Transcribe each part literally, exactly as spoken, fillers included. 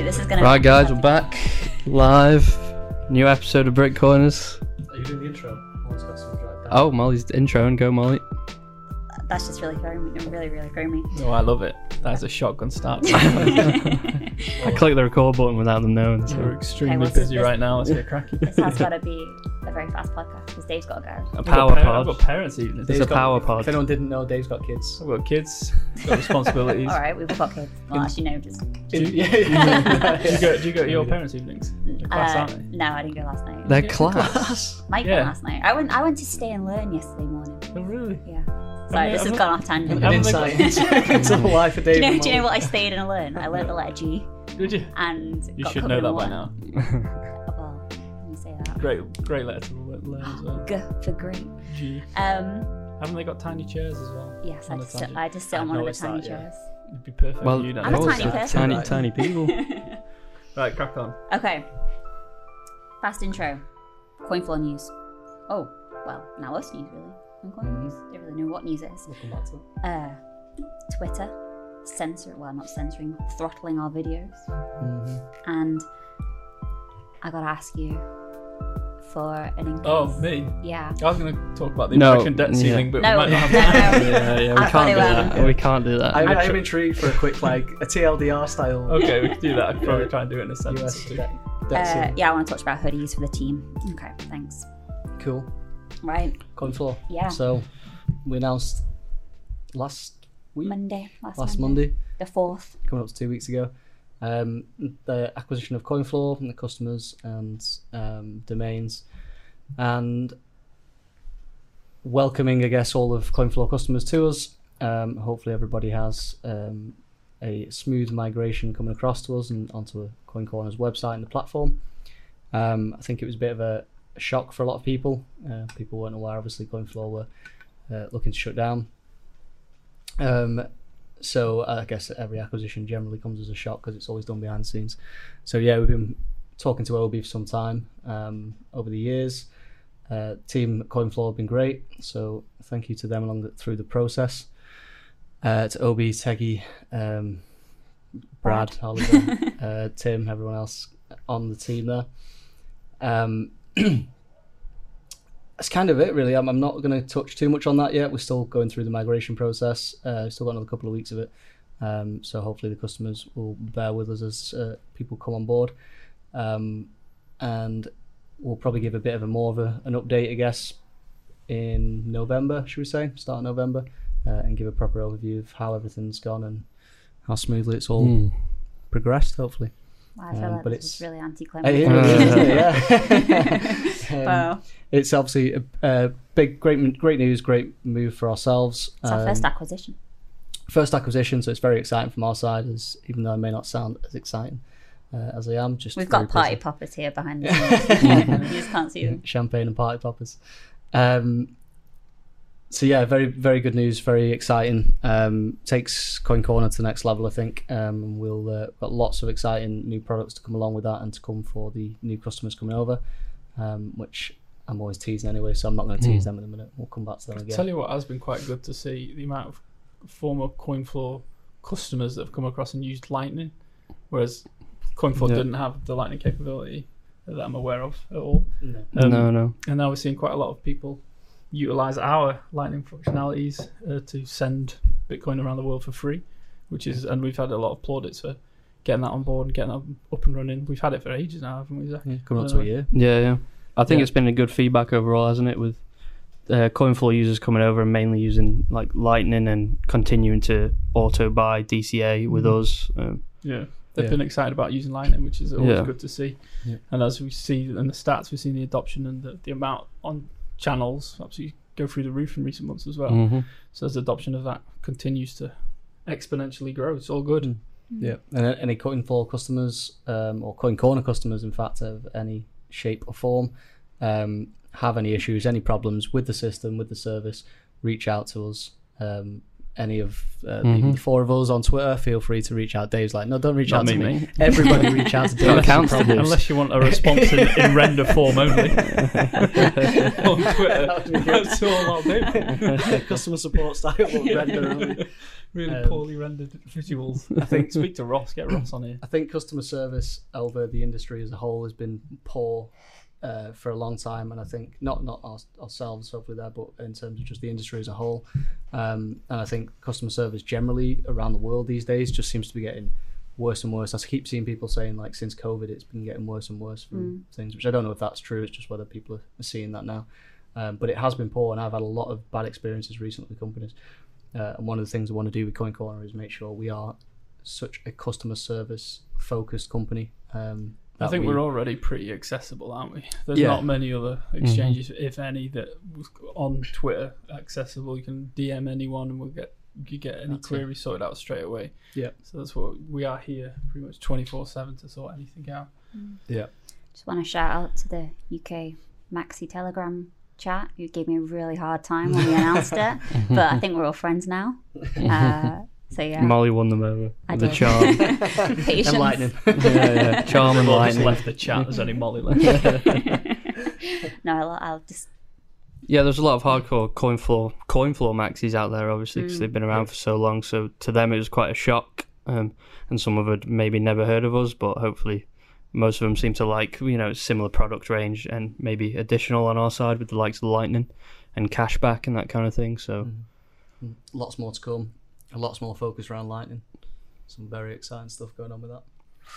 this is gonna. Right, guys, we're back live. New episode of Brick Corners. Are you doing the intro? Molly's got some right down. Oh, Molly's intro, and go, Molly. That's just really throwing me. Really, really throwing me. Oh, I love it. That's a shotgun start. I clicked the record button without them knowing. So. We're extremely Okay, well, busy this- right now. Let's get cracking. This has got to be a very fast podcast because Dave's got to go. A I've power got par- pod. I've got parents evening. It's Dave's a got- power If pod. anyone didn't know, Dave's got kids. I've got kids. Got responsibilities. All right, we've got kids. Well, actually, no, just. Do you, Yeah, yeah. do you go? Do you go to your parents' evenings? They're class, Uh, aren't they? no, I didn't go last night. Their Yeah. class. Mike Yeah. went last night. I went. I went to stay and learn yesterday morning. Oh, really? Yeah. Sorry, mean, this has I'm gone off tangent. An Haven't they insight got- into, into the life of Do Dave. you know? and Do you know Molly. what I stayed and learned? I learned the letter G Did you? and. You got should covered know in that by water. now. Well, let me say that. Great, great letter to learn as well. G for green. G. Um. Haven't they got tiny chairs as well? Yes, I On the just, sit, tangent. I just sit on I've one of the noticed tiny that, yeah. chairs. It'd be perfect Well, for you. don't I'm a you? those tiny are person. Tiny, Right. tiny people. Right, crack on. Okay. Fast intro. Coinfloor news. Oh, well, now us news really. On Coin News. Don't really know what news it is. We'll come back to it. Uh, Twitter censor, well, not censoring, throttling our videos. Mm-hmm. And I gotta ask you for an increase. Oh, me? Yeah. I was going to talk about the No, American debt yeah. ceiling, but No, we might not no, have no. yeah, yeah, we I've can't do got to, that. um, We can't do that. I'm, I I'm tr- intrigued for a quick, like, a T L D R style Okay, we can do that. I could probably try and do it in a U sentence S or two. debt, debt Uh, ceiling. yeah, I want to talk about hoodies for the team. Okay, thanks. Cool. Right, Coin floor. yeah. So, we announced last week, Monday, last, last Monday. Monday, The fourth. coming up to two weeks ago, um, the acquisition of CoinFloor and the customers and um, domains, and welcoming, I guess, all of CoinFloor customers to us. Um, hopefully, everybody has um, a smooth migration coming across to us and onto a Coin Corners website and the platform. Um, I think it was a bit of a, a shock for a lot of people. Uh, people weren't aware, obviously, CoinFloor were uh, looking to shut down. Um, so I guess every acquisition generally comes as a shock because it's always done behind the scenes. So yeah, we've been talking to O B for some time um, over the years. Uh, team at CoinFloor have been great, so thank you to them along the, through the process. Uh, to O B, Teggy, um, Brad, Oliver, uh, Tim, everyone else on the team there. Um, that's kind of it, really. I'm, I'm not going to touch too much on that yet. We're still going through the migration process. Uh, still got another couple of weeks of it. Um, so hopefully the customers will bear with us as uh, people come on board. Um, and we'll probably give a bit of a more of a, an update, I guess, in November, should we say, start of November, uh, and give a proper overview of how everything's gone and how smoothly it's all Mm. progressed, hopefully. Wow, I feel Um, like but this it's- is really It anticlimactic. is, isn't it? Yeah. Um, Wow. It's obviously a, a big, great, great news, great move for ourselves. It's our Um, first acquisition. first acquisition, so it's very exciting from our side, as even though I may not sound as exciting uh, as I am. Just We've very got party busy. poppers here behind the scenes. You just can't see them. Champagne and party poppers. Um, so yeah, very, very good news, very exciting. Um, takes Coin Corner to the next level, I think. Um, and we'll uh, got lots of exciting new products to come along with that, and to come for the new customers coming over, um, which I'm always teasing anyway. So I'm not going to tease Mm. them in a minute. We'll come back to them I'll again. tell you what has been quite good to see the amount of former CoinFloor customers that have come across and used Lightning, whereas CoinFloor Yeah. didn't have the Lightning capability that I'm aware of at all. No. Um, no, no. And now we're seeing quite a lot of people utilize our Lightning functionalities uh, to send Bitcoin around the world for free, which is, and we've had a lot of plaudits for getting that on board and getting that up and running. We've had it for ages now, haven't we, Zach? Yeah, coming up to a year. Yeah, yeah. I think Yeah. it's been a good feedback overall, hasn't it? With uh, CoinFloor users coming over and mainly using like Lightning and continuing to auto buy D C A with Mhm. us. Um, Yeah. They've Yeah. been excited about using Lightning, which is always Yeah. good to see. Yeah. And as we see in the stats, we've seen the adoption and the, the amount on channels absolutely go through the roof in recent months as well. mhm. So as the adoption of that continues to exponentially grow, it's all good. Mm. Yeah, and uh, any CoinFloor customers, um, or Coin Corner customers, in fact, of any shape or form, um, have any issues, any problems with the system, with the service, reach out to us. Um, any of uh, Mhm. even the four of us on Twitter, feel free to reach out. Dave's like, no, don't reach Not out to me, me. mate. Everybody reach out to Dave. Got accounts to do. Problems. Unless you want a response in, in render form only on Twitter. That's all I'll do. Customer support style will render only. Really Um, poorly rendered visuals. I think speak to Ross. Get Ross on here. I think customer service over the industry as a whole has been poor uh, for a long time, and I think not not our, ourselves hopefully there, but in terms of just the industry as a whole. Um, and I think customer service generally around the world these days just seems to be getting worse and worse. I keep seeing people saying like since COVID it's been getting worse and worse from Mm. things, which I don't know if that's true. It's just whether people are seeing that now. Um, but it has been poor, and I've had a lot of bad experiences recently with companies. Uh, and one of the things I want to do with Coin Corner is make sure we are such a customer service focused company. Um, I that think we, we're already pretty accessible, aren't we? There's Yeah. not many other exchanges, if any, that was on Twitter accessible. You can D M anyone and we'll get you get any That's query sorted out straight away. Yeah. So that's what we are here, pretty much twenty-four seven to sort anything out. Yeah. Just want to shout out to the U K Maxi Telegram chat, who gave me a really hard time when we announced it, but I think we're all friends now. Uh, so yeah, Molly won them over I with the did. charm. Patience. And lightning. yeah, yeah. Charm and We've all just lightning. left the chat. There's only Molly left. No, I'll, I'll just Yeah, there's a lot of hardcore coin floor coin floor maxis out there, obviously, because Mm. they've been around for so long. So to them, it was quite a shock, um, and some of it maybe never heard of us, but hopefully, most of them seem to like you know similar product range and maybe additional on our side with the likes of Lightning and cashback and that kind of thing. So Mm. Lots more to come. A lots more focus around lightning. Some very exciting stuff going on with that.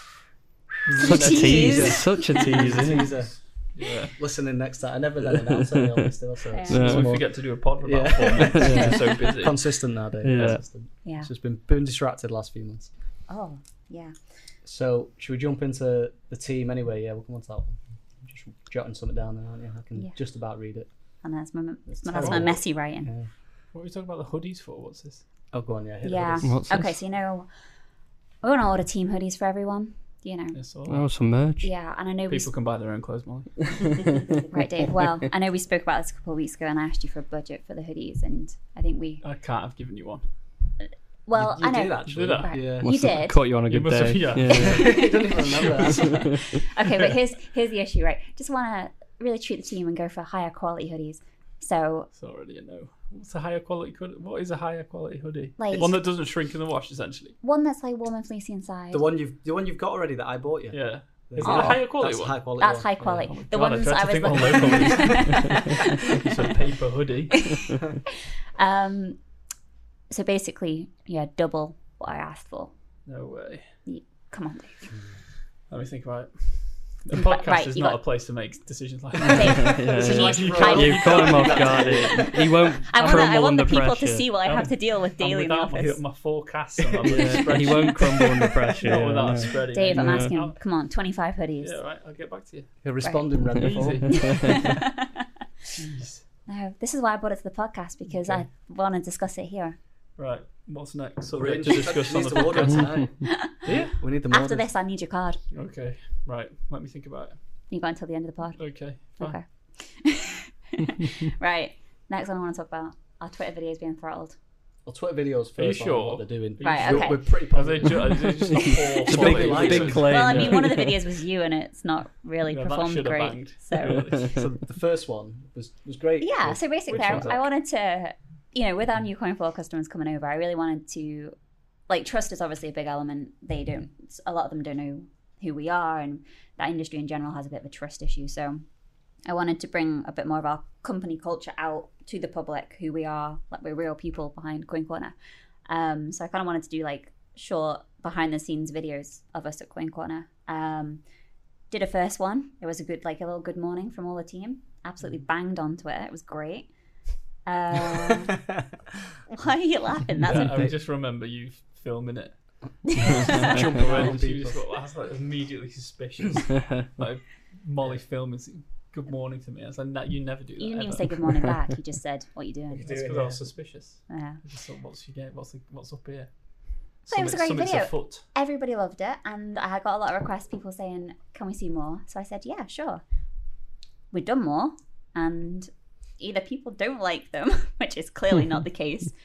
such a Tease. teaser, such a teaser. Teaser. Yeah. Listen in next time. I never then announce any of this still, so it's, Yeah. it's We more forget to do a pod for about Yeah. four months. Yeah. We're so busy. consistent now, Dave. Yeah. Consistent. yeah. It's just been been distracted the last few months. Oh yeah. So should we jump into the team anyway? Yeah, we'll come on to that one. I'm just jotting something down there, aren't you? I can Yeah. just about read it. And that's my that's my, terrible. that's my messy writing. Yeah. What are we talking about the hoodies for? What's this? Oh, go on, yeah. hit the Yeah. hoodies. What's Okay, this? so you know, we want to order team hoodies for everyone. You know. Yes, all Oh, some merch. Yeah, and I know we People can buy their own clothes, Molly. right, Dave. Well, I know we spoke about this a couple of weeks ago, and I asked you for a budget for the hoodies, and I think we. I can't have given you one. Well, you I know. did actually. Did I? Right. Yeah. You did. Caught you on a You good must day. have- yeah. You don't even remember that. Okay, but here's here's the issue, right? Just want to really treat the team and go for higher quality hoodies. So, It's already a no. What's a higher quality hoodie? What is a higher quality hoodie? Like- One that doesn't shrink in the wash, essentially. one that's like warm and fleecy inside. The one you've the one you've got already that I bought you. Yeah. Is it Oh, a higher quality That's one? high quality. That's one. high quality. Yeah. the God, ones I I, tried to was think looking. one It's a paper hoodie. um, so basically, yeah, double what I asked for. No way. Come on, Dave. Let me think about it. The Right, podcast right, is you not got- a place to make decisions like Dave, that. Yeah, you yeah. need- You I- can't- You've caught him off guard. He won't I want, crumble I want under the people pressure. to see what I have to deal with And daily in the without my, office. my forecasts and my Yeah, he won't crumble under pressure. Not yeah, without no. a spreading. Dave, I'm Yeah. asking him, come on, twenty-five hoodies. Yeah, right. I'll get back to you. He'll respond in render form. Easy. Jeez. No, this is why I brought it to the podcast, because Okay. I want to discuss it here. Right. What's next? So We're we to discuss on the to order podcast. tonight. Yeah. We need the After orders. this, I need your card. Okay. Right. Let me think about it. You got until the end of the pod. Okay. Fine. Okay. Right. Next one I want to talk about our Twitter videos being throttled. Well, Twitter videos first. Are you on sure? What they're doing. Are you Right, sure? okay. We're, we're pretty Are they, positive. ju- are they just a poor It's a quality big, like big it. claim. Well, I mean, yeah. one of the videos was you, and it's not really Yeah, that performed should have great. banged. So So the first one was was great. yeah, so basically, Which I, one's I that? wanted to, you know, with our new coin floor customers coming over, I really wanted to, like, trust is obviously a big element. They don't, a lot of them don't know who we are, and that industry in general has a bit of a trust issue. So I wanted to bring a bit more of our company culture out to the public, who we are, like we're real people behind Coin Corner. Um, so I kind of wanted to do like short behind the scenes videos of us at Coin Corner. Um, did a first one. It was a good, like a little good morning from all the team. Absolutely banged on Twitter. It was great. Um, why are you laughing? That's Yeah, a, I just remember you filming it. Jumping When around she people. just got, I was like immediately suspicious. Like Molly filming good morning to me. I was like, no, you never do that. you didn't even ever. say good morning back. You just said, "What are you doing?" That's because I was suspicious. Yeah. I just thought, what's she getting? What's the, what's up here? So it was a great Something's video. afoot. Everybody loved it, and I got a lot of requests. People saying, "Can we see more?" So I said, "Yeah, sure." We've done more, and either people don't like them, which is clearly not the case,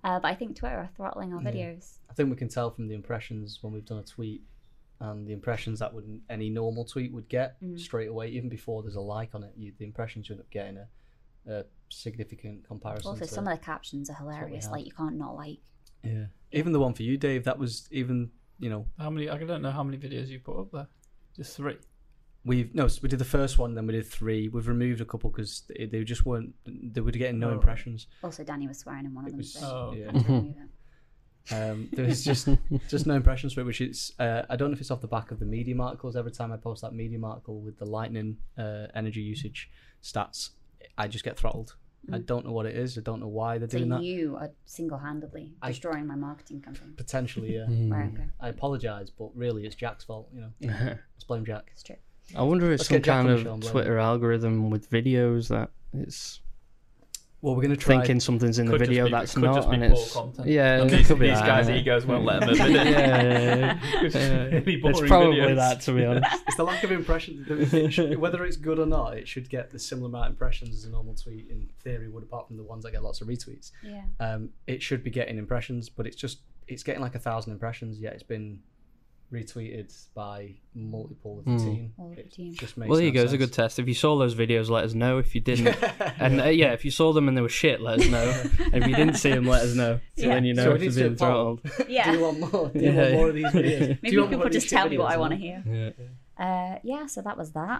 Uh, but I think Twitter are throttling our Yeah. videos. I think we can tell from the impressions when we've done a tweet, and the impressions that would any normal tweet would get Mm. straight away, even before there's a like on it. You, the impressions you end up getting a, a significant comparison. Also, to, some of the captions are what we hilarious. have. Like, you can't not like. yeah, even the one for you, Dave. That was even you know How many? I don't know how many videos you put up there. Just three. we've no so we did the first one, then we did three. We've removed a couple because they, they just weren't. They were getting no Oh, right. impressions. Also, Danny was swearing in one of It them. was- so Oh, yeah. I had to remove it. Um, there was just just no impressions for it, which is uh, I don't know if it's off the back of the Medium articles. Every time I post that Medium article with the Lightning uh, energy usage stats, I just get throttled. I Mm. don't know what it is. I don't know why they're So doing that. you are single-handedly I- destroying my marketing campaign. Potentially, yeah. Hmm. Right, okay. I apologise, but really, it's Jack's fault. You know, let's blame Jack. It's true. I wonder if Let's it's some get Jack kind on the of show and blame Twitter algorithm with videos that it's Well, we're gonna try. thinking something's in the Could just video be- that's could not, just be and poor it's content. yeah, And it these, could be these that, guys' yeah. egos won't let them admit yeah, it. yeah, yeah, It's yeah. really It's boring probably videos. that, to be honest. It's the lack of impressions. It should- Whether it's good or not, it should get the similar amount of impressions as a normal tweet. In theory, would apart from the ones that get lots of retweets. Yeah. Um, it should be getting impressions, but it's just it's getting like a thousand impressions. Yet it's been retweeted by multiple of the Mm. team. All of the It team. just makes Well, there you no go. It's a good sense. test. If you saw those videos, let us know. If you didn't, and uh, yeah, if you saw them and they were shit, let us know. And if you didn't see them, let us know. So Yeah. then you know So we if need they're to being do a poll. throttled. Yeah. Do you want more? Do you Yeah, want yeah. more of these videos? Do Maybe you want more people of just these tell me what videos, I want to man? hear. Yeah. Uh, yeah, so that was that.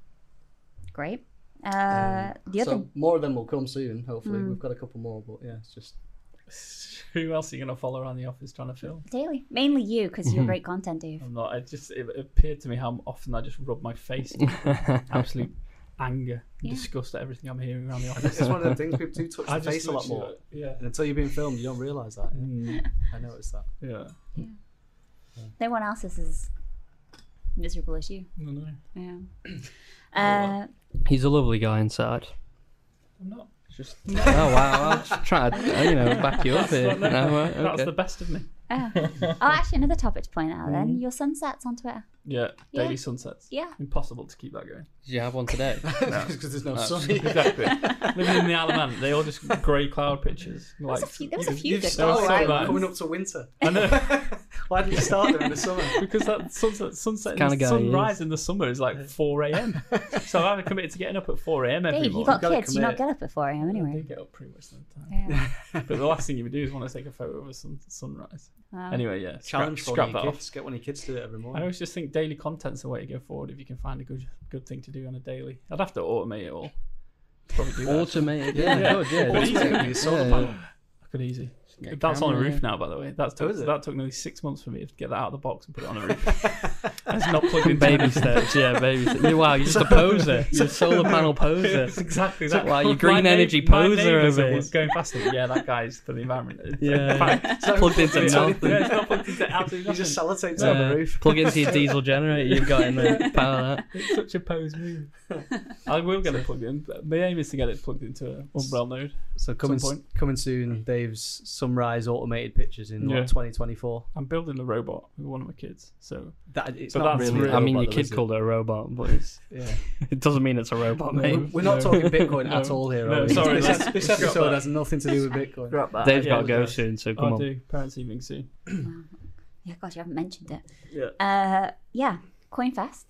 Great. Uh, Um, the other So more of them will come soon. Hopefully, Mm. we've got a couple more, but yeah, it's just Who else are you going to follow around the office trying to film? daily, mainly you because Mm-hmm. you're great content, Dave. I'm not. It just it appeared to me how often I just rub my face in absolute anger and Yeah. disgust at everything I'm hearing around the it's office. just one of the things people do touch I the just face a lot literally- more. Yeah. And until you're being filmed, you don't realise that. Yeah. Mm, I noticed that. yeah. No one else is as miserable as you. No, no. Yeah. Uh, He's a lovely guy inside. I'm not. It's just Oh wow! I'll just try to uh, you know back you up here. No, No, right, that's okay. the best of me. oh. oh, actually, another topic to point out then. Mm-hmm. Your sunsets on Twitter. Yeah. Yeah. Daily sunsets. Yeah. Impossible to keep that going. Did you have one today? Because there's no sun. Exactly. Living in the Isle of Man, they all just grey cloud pictures. There was Like, a few, there was a You've, few you've good There was ones. started so nice. coming up to winter. I know. Why didn't you start there in the summer? Because that sunset, sunset, Kinda and guy he sunrise is. in the summer is like four a.m. So I've either committed to getting up at four a.m. every Dave, you morning. got gotta kids. You not commit. get up at four a.m. I anyway. do get up pretty much that time. Yeah. But the last thing you would do is want to take a photo of a sun, sunrise. Wow. Anyway, yeah. Challenge scrap, for scrap one that of your off. kids. Get one of your kids to do it every I morning. always just think daily content's the way to go forward if you can find a good good thing to do on a daily. I'd have to automate it all. Probably do that. Automated, Yeah. yeah, good, yeah. Automate yeah. with your solar Yeah. panel. I could easy. Get a That's on a camera, roof yeah. now, by the way. That's Oh, took, is it? that took nearly six months for me to get that out of the box and put it on a roof. It's not plugged into Baby anything. steps, yeah, baby steps. Yeah, wow, you're just a poser. You're a solar panel poser. It's exactly that. Wow, you're My green neigh- energy my poser neighbours over are here. going past it. Yeah, that guy's for the environment. Yeah. In fact, It's plugged into yeah, nothing. yeah, it's not plugged into absolutely You nothing. just sellotaped it Yeah. on the roof. Plug into your diesel generator you've got in there. Power that. It's such a pose move. I will get it plugged in. But my aim is to get it plugged into an Umbrel node. So coming Some point. coming soon, Dave's sunrise automated pictures in Yeah. what, twenty twenty-four. I'm building a robot with one of my kids. So That it's But not that's really. real. I mean, robot your though, kid is it? called it a robot, but it's, Yeah. it doesn't mean it's a robot, mate. We're not No. talking Bitcoin at No. all here. No, are we? sorry, This, let's- this scrap episode that. has nothing to do with Bitcoin. grab that. Dave's Yeah, got to go yeah. soon, so I come on. do. Parents evening soon. Wow. Yeah, God, you haven't mentioned it. Yeah. Uh, yeah, CoinFest.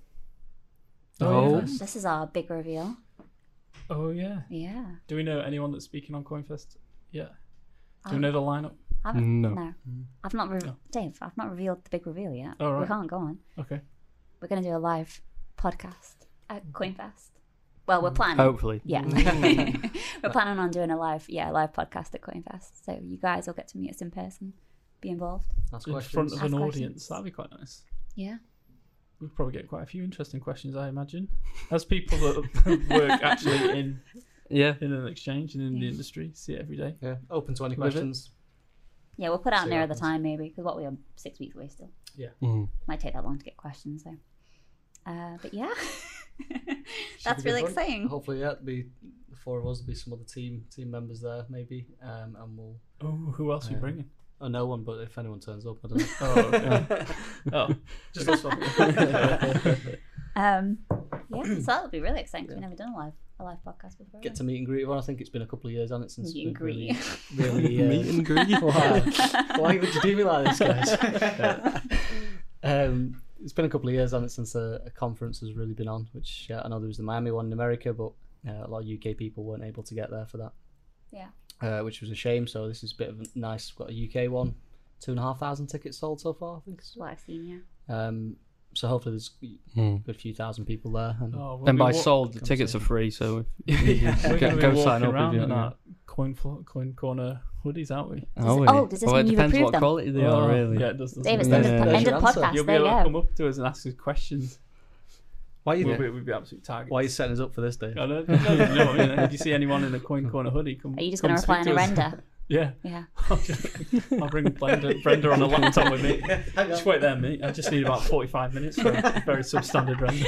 Oh. yeah. This is our big reveal. Oh yeah. Yeah. Do we know anyone that's speaking on CoinFest? Yeah. Do we Um, know the lineup? I've, No. no. I've not, re- No. Dave, I've not revealed the big reveal yet. Oh, We right. can't go on. Okay. We're going to do a live podcast at CoinFest. Well, we're planning. Hopefully. Yeah. We're planning on doing a live, yeah, live podcast at CoinFest. So you guys will get to meet us in person, be involved. Ask In questions. front of Ask an questions. audience. That'd be quite nice. Yeah. We'd probably get quite a few interesting questions, I imagine. As people that work actually in Yeah. in an exchange and in the Yeah. industry, see it every day. Yeah, open to any Live it. questions. Yeah, we'll put it out See nearer what the happens. time maybe, because what we are six weeks away still. Mm. Might take that long to get questions though. Uh, but yeah, Should that's be really good fun. exciting. Hopefully, yeah, it'll be the four of us. There'll be some other team team members there, maybe, um, and we'll. Oh, who else are you Yeah. bringing? Oh, no one, but if anyone turns up, I don't know. Oh, okay. oh, just this one. Um, yeah, so that'll be really exciting. 'Cause we've never done a live a live podcast before. Get to meet and greet everyone. I think it's been a couple of years on it since Meet and we've really, greet. really uh, Meet and greet. Why? Why would you do me like this, guys? um, it's been a couple of years on it since a, a conference has really been on. Which uh, I know there was the Miami one in America, but uh, a lot of U K people weren't able to get there for that. Yeah. Uh, which was a shame. So this is a bit of a nice. We've got a U K one. Two and a half thousand tickets sold so far. I think. That's what I've seen. Yeah. Um, so hopefully there's Hmm. a good few thousand people there. And Oh, we'll And be by wa- sold, the Come tickets see. are free, so Yeah. if We're you going to go, be go walking sign up if around you in our coin, flo- coin corner hoodies, aren't we? Oh, it- oh, does this well, it mean you've depends approved what them? quality they Oh, are, really. Yeah, it does. doesn't David, it? Yeah. end of, There's end your of answer. podcast. You'll be There you able to go. come up to us and ask us questions. why are you We'll be, we'll be absolute targets. why are you setting us up for this, Dave? I don't, no, no, you know what I mean? If you see anyone in a coin corner hoodie, come. Are you just come going to reply in speak a to us. render? Yeah. Yeah. I'll, just, I'll bring Brenda, Brenda on a laptop with me. Just wait there, mate. I just need about forty-five minutes for a very substandard render.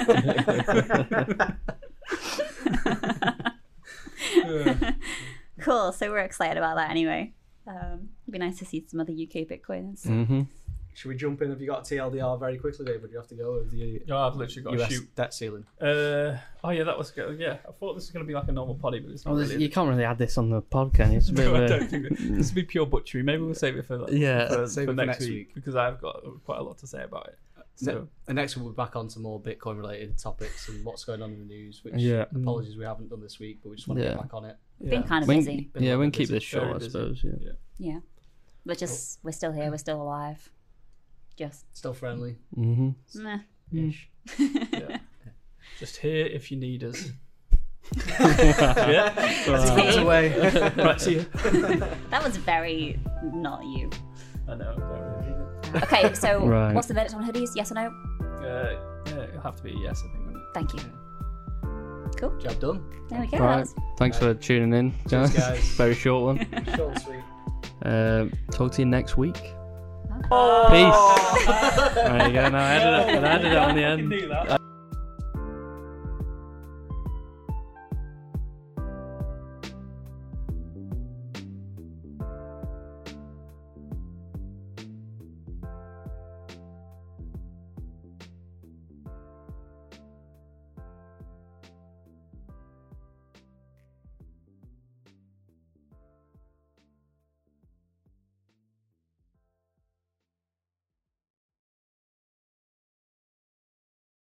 Cool. So we're excited about that anyway. Um, it'd be nice to see some other U K Bitcoiners. Mm-hmm. Should we jump in? Have you got a T L D R very quickly, David? You have to go with the Oh, I've literally got U to S shoot. debt ceiling. Uh, oh yeah, that was good. Yeah, I thought this was going to be like a normal potty, but it's not Oh, really. you can't really add this on the pod, can you? It's a bit No, I of don't a... think it- this will be pure butchery. Maybe we'll save it for, that, Yeah, for, save for it for next, next week, week. because I've got quite a lot to say about it. So Ne- and next we'll be back on to more Bitcoin related topics and what's going on in the news. Which Yeah. apologies we haven't done this week, but we just want to Yeah. get back on it. We've been yeah. kind of We busy. can, yeah, we can keep busy. this short, Very I busy. suppose. Yeah. Yeah. Yeah. But just, we're still here. We're still alive. Just, Still friendly. Mm-hmm. meh. Ish. Yeah. Just here if you need us. yeah. Tucked away. Right. See you. That was very not you. I know. Don't really need it. Okay, so Right. what's the verdict on hoodies? Yes or no? Uh, yeah, it'll have to be a yes, I think. wouldn't it? Thank you. Cool. Job done. There we go. Right. That's- Thanks for tuning in, Cheers, guys. guys. Very short one. Short and sweet. Um, talk to you next week. Oh. Peace. There you go. Now I added it. I added it on the I end. can do that.